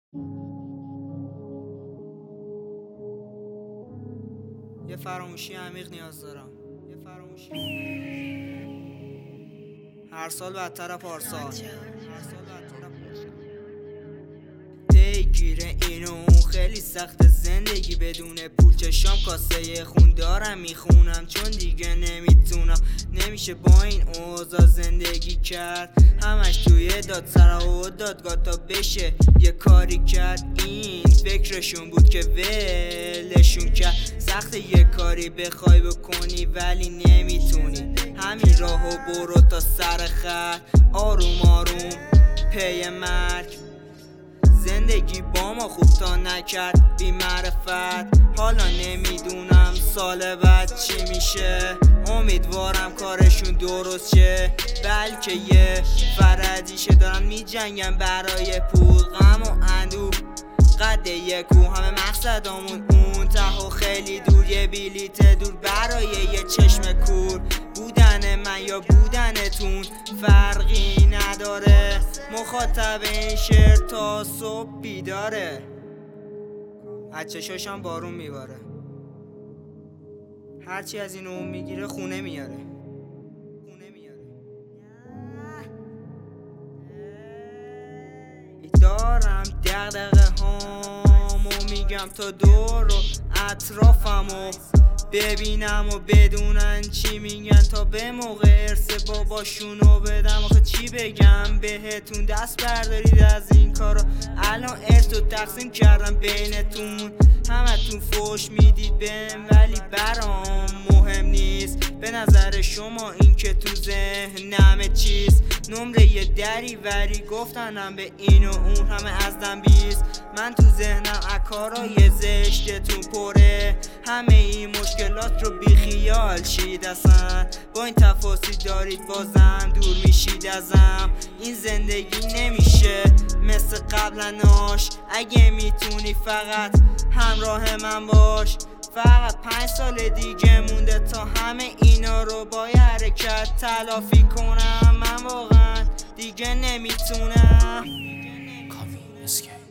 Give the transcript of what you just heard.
یه فراموشی عمیق نیاز دارم. هر سال بدتر پارسال. پیگیر اینو اون خیلی سخت زندگی بدون پول. چشام کاسه خون دارم میخونم چون دیگه نمیتونم. نمیشه با این اوضاع زندگی کرد. همش توی دادسرا و دادگاه تا بشه یه کاری کرد. این فکرشون بود که ولشون کرد. سخت یه کاری بخوای بکنی ولی نمیتونی. همین راهو برو تا سر خط، آروم آروم پی مرگ. زندگی با ما خوب تا نکرد بی معرفت. حالا نمیدونم سال بعد چی میشه. امیدوارم کارشون درست شه، بلکه یه فرضیشه. دارن میجنگن برای پول، غم و اندوه قد یک کو. همه مقصدامون اون ته و خیلی دور. یه بلیت دور برای یه چشم کور. بودن من یا بودنتون فرقی نداره. مخاطب این شعر تا صبح بیداره. از چشاشم بارون میباره. هرچی از این اون میگیره خونه میاره. دارم دغدغه هامو میگم تا دور و اطرافمو ببینم و بدونن چی میگن تا به موقع ارث باباشونو بدم. آخه چی بگم بهتون؟ دست بردارید از این کارا. الان ارثو تقسیم کردم بینتون. همتون فوش میدید بهم ولی برام مهم نیست. به نظر شما این که تو ذهنمه چیست؟ نمره یه دری وری گفتنم به این و اون همه از دم 20. من تو ذهنم اکارای زشتتون پره. همه این مشکلات رو بی خیال شید اصلا. با این تفاصیل دارید بازم دور میشید ازم. این زندگی نمیشه مثل قبلناش. اگه میتونی فقط همراه من باش. فقط 5 سال دیگه مونده تا همه اینا رو با حرکت تلافی کنم. من واقعا دیگه نمیتونم.